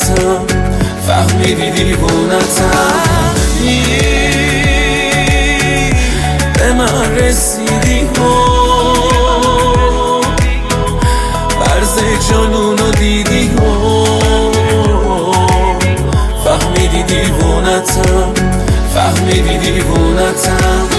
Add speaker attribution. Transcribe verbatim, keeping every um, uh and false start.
Speaker 1: دیوونتم، فهمیدی دیوونتم. به من رسیدی ها، برز جانونو دیدی ها، فهمیدی دیوونتم، فهمیدی دیوونتم.